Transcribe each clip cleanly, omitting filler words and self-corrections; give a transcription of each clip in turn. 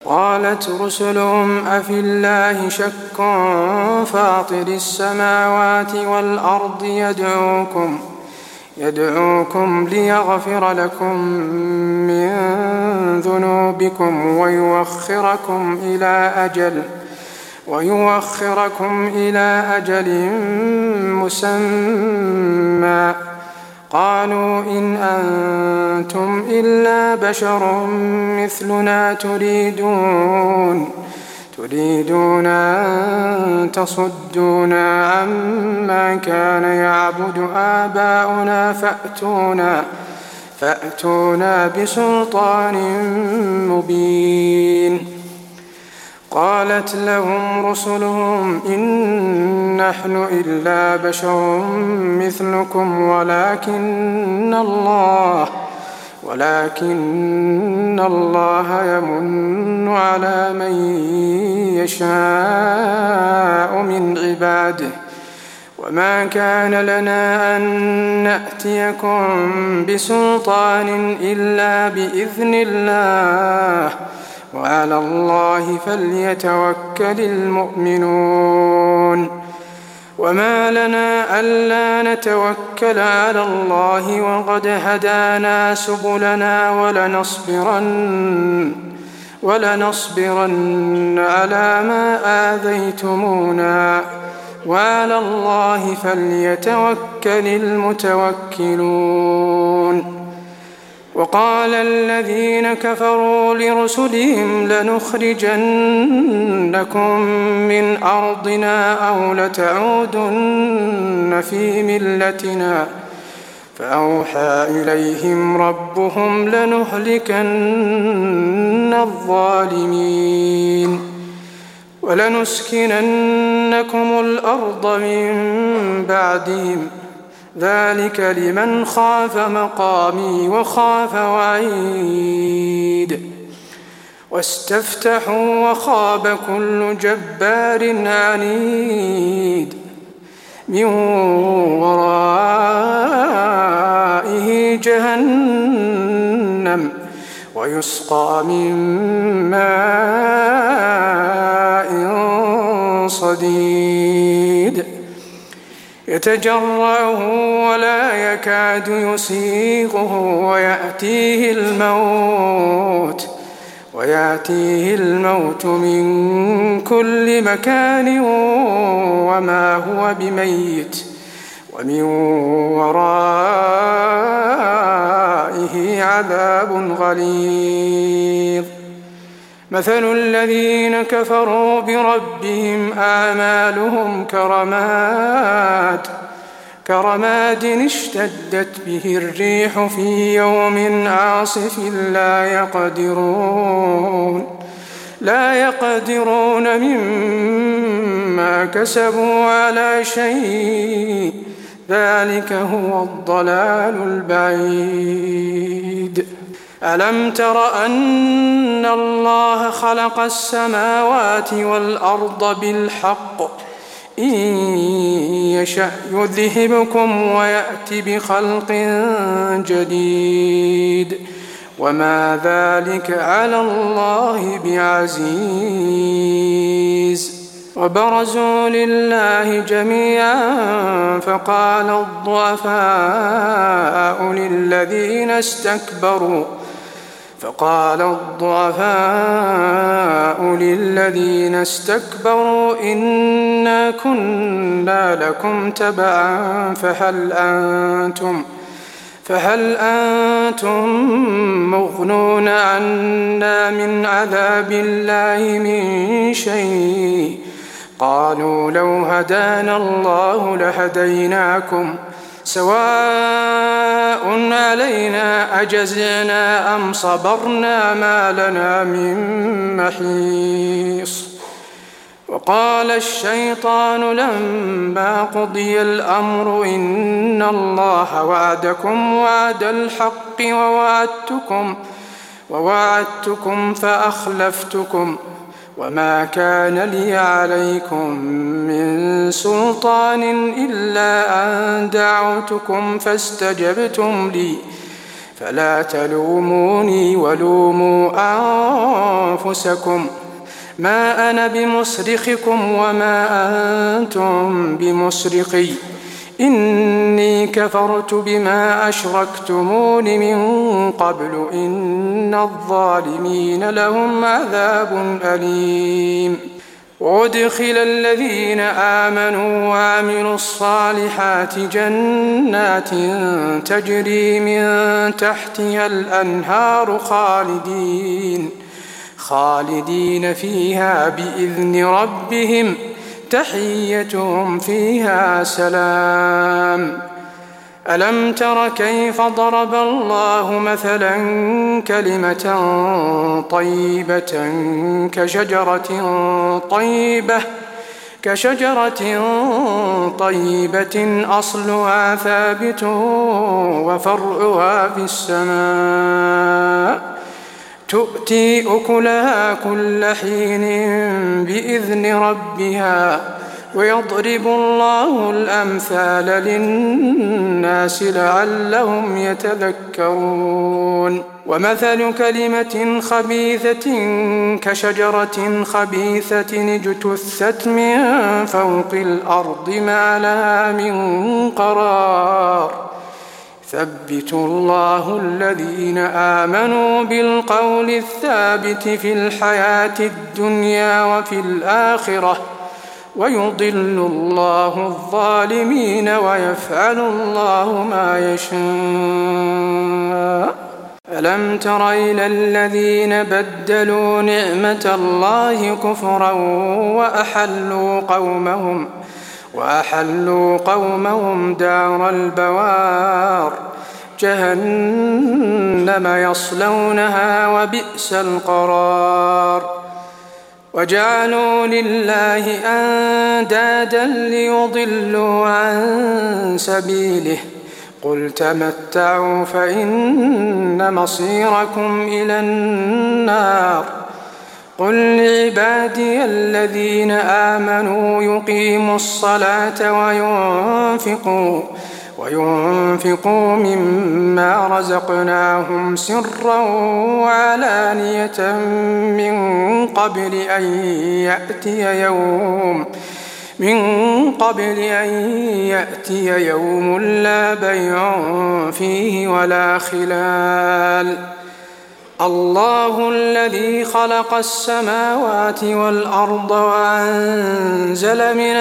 قالت رسلهم أفي الله شك فاطر السماوات والأرض يدعوكم ليغفر لكم من ذنوبكم ويوخركم إلى أجل مسمى. قالوا إن أنتم إلا بشر مثلنا تريدون أن تصدونا عما كان يعبد آباؤنا فأتونا بسلطان مبين. قالت لهم رسلهم إن نحن إلا بشر مثلكم ولكن الله يمن على من يشاء من عباده وما كان لنا أن نأتيكم بسلطان إلا بإذن الله وعلى الله فليتوكل المؤمنون. وما لنا ألا نتوكل على الله وقد هدانا سبلنا ولنصبرن على ما آذيتمونا وعلى الله فليتوكل المتوكلون. وقال الذين كفروا لرسلهم لنخرجنكم من أرضنا أو لتعودن في ملتنا فأوحى إليهم ربهم لنهلكن الظالمين ولنسكننكم الأرض من بعدهم ذلك لمن خاف مقامي وخاف وعيد. واستفتحوا وخاب كل جبار عنيد من ورائه جهنم ويسقى من ماء صديد يتجرعه ولا يكاد يسيغه ويأتيه الموت من كل مكان وما هو بميت ومن ورائه عذاب غليظ. مثل الذين كفروا بربهم أعمالهم كرماد اشتدت به الريح في يوم عاصف لا يقدرون مما كسبوا على شيء ذلك هو الضلال البعيد. ألم تر أن الله خلق السماوات والأرض بالحق إن يشأ يذهبكم ويأت بخلق جديد وما ذلك على الله بعزيز. وبرزوا لله جميعا فقال الضعفاء للذين استكبروا إنا كنا لكم تبعا فهل أنتم مغنون عنا من عذاب الله من شيء. قالوا لو هدانا الله لهديناكم سواء علينا أجزعنا أم صبرنا ما لنا من محيص. وقال الشيطان لما قضي الأمر إن الله وعدكم وعد الحق ووعدتكم فأخلفتكم وما كان لي عليكم من سلطان إلا أن دعوتكم فلا تلوموني ولوموا أنفسكم ما أنا بمصرخكم وما أنتم بمصرخي إني كفرت بما أشركتمون من قبل إن الظالمين لهم عذاب أليم وأدخل الذين آمنوا وعملوا الصالحات جنات تجري من تحتها الأنهار خالدين فيها بإذن ربهم تحيتهم فيها سلام ألم تر كيف ضرب الله مثلا كلمة طيبة كشجرة طيبة أصلها ثابت وفرعها في السماء تؤتي أكلها كل حين بإذن ربها ويضرب الله الأمثال للناس لعلهم يتذكرون ومثل كلمة خبيثة كشجرة خبيثة اجتثت من فوق الأرض ما لها من قرار يثبت الله الذين آمنوا بالقول الثابت في الحياة الدنيا وفي الآخرة ويضل الله الظالمين ويفعل الله ما يشاء ألم تر إلى الذين بدلوا نعمة الله كفرا وأحلوا قومهم دار البوار جهنم يصلونها وبئس القرار وجعلوا لله أندادا ليضلوا عن سبيله قل تمتعوا فإن مصيركم إلى النار قل لعبادي الذين آمنوا يقيموا الصلاة وينفقوا مما رزقناهم سرا وعلانية من قبل أن يأتي يوم لا بيع فيه ولا خلال الله الذي خلق السماوات والأرض وأنزل من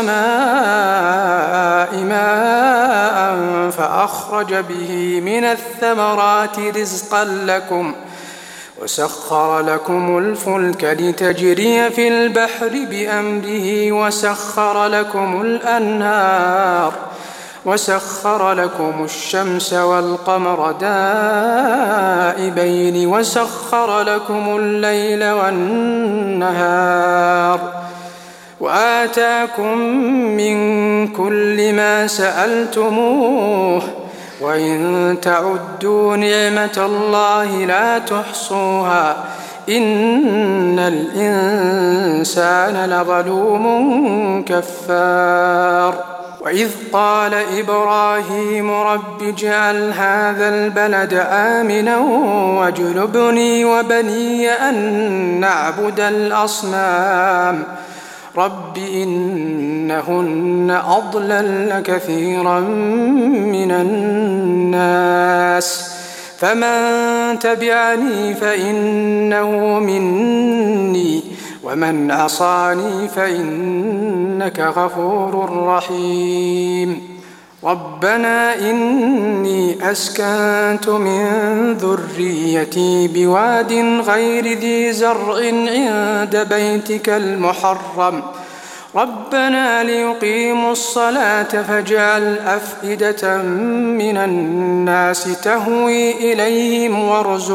السماء ماء فأخرج به من الثمرات رزقا لكم وسخر لكم الفلك لتجري في البحر بأمره وسخر لكم الشمس والقمر دائبين وسخر لكم الليل والنهار وآتاكم من كل ما سألتموه وإن تعدوا نعمة الله لا تحصوها إن الإنسان لظلوم كفار وإذ قال إبراهيم رب اجعل هذا البلد آمنا واجنبني وبني أن نعبد الأصنام رب إنهن أضللن كثيرا من الناس فمن تبعني فإنه مني ومن عصاني فإنك غفور رحيم ربنا إني أسكنت من ذريتي بواد غير ذي زرع عند بيتك المحرم ربنا ليقيموا الصلاة فاجعل أفئدة من الناس تهوي إليهم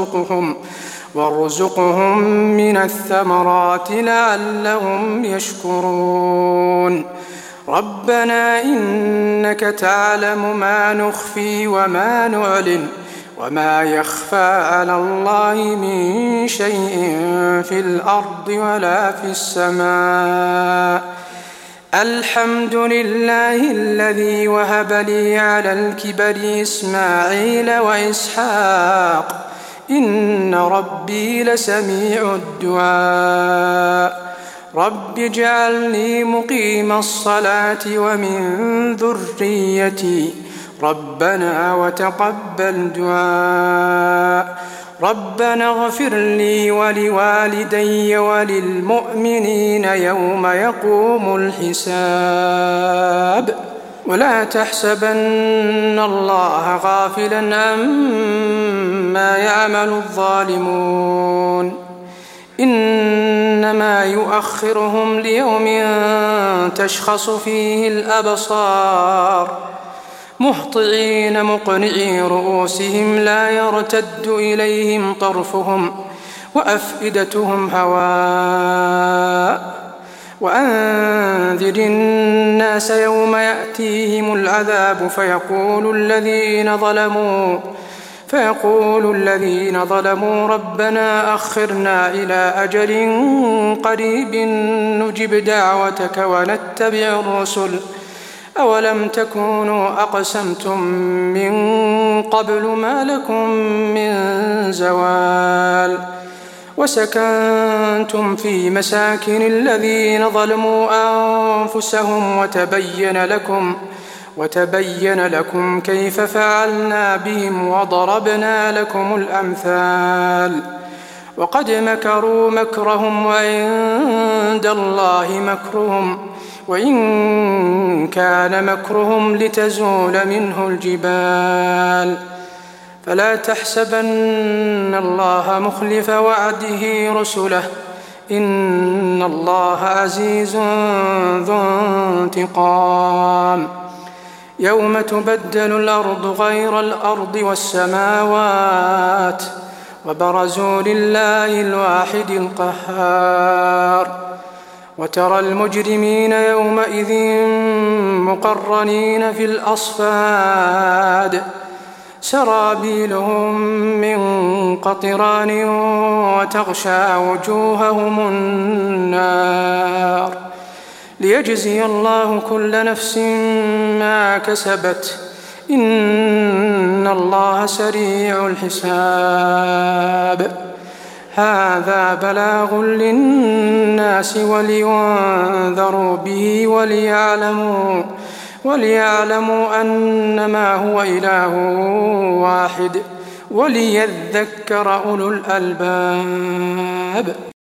وارزقهم من الثمرات لعلهم يشكرون ربنا إنك تعلم ما نخفي وما نعلن وما يخفى على الله من شيء في الأرض ولا في السماء الحمد لله الذي وهب لي على الكبر إسماعيل وإسحاق إن ربي لسميع الدعاء رب اجعلني مقيم الصلاة ومن ذريتي ربنا وتقبل دعاء ربنا اغفر لي ولوالدي وللمؤمنين يوم يقوم الحساب ولا تحسبن الله غافلا عما يعمل الظالمون إنما يؤخرهم ليوم تشخص فيه الأبصار مهطعين مقنعي رؤوسهم لا يرتد إليهم طرفهم وأفئدتهم هواء وأنذر الناس يوم يأتيهم العذاب فيقول الذين ظلموا ربنا أخرنا إلى أجل قريب نجب دعوتك ونتبع الرسل أولم تكونوا أقسمتم من قبل ما لكم من زوال وسكنتم في مساكن الذين ظلموا أنفسهم وتبين لكم كيف فعلنا بهم وضربنا لكم الأمثال وقد مكروا مكرهم وعند الله مكرهم وإن كان مكرهم لتزول منه الجبال فلا تحسبن الله مخلف وعده رسله إن الله عزيز ذو انتقام يوم تبدل الأرض غير الأرض والسماوات وبرزوا لله الواحد القهار وترى المجرمين يومئذ مقرنين في الأصفاد سرابيلهم من قطران وتغشى وجوههم النار ليجزي الله كل نفس ما كسبت إن الله سريع الحساب هذا بلاغ للناس ولينذروا به وليعلموا أنما هو إله واحد وليذكر أولو الألباب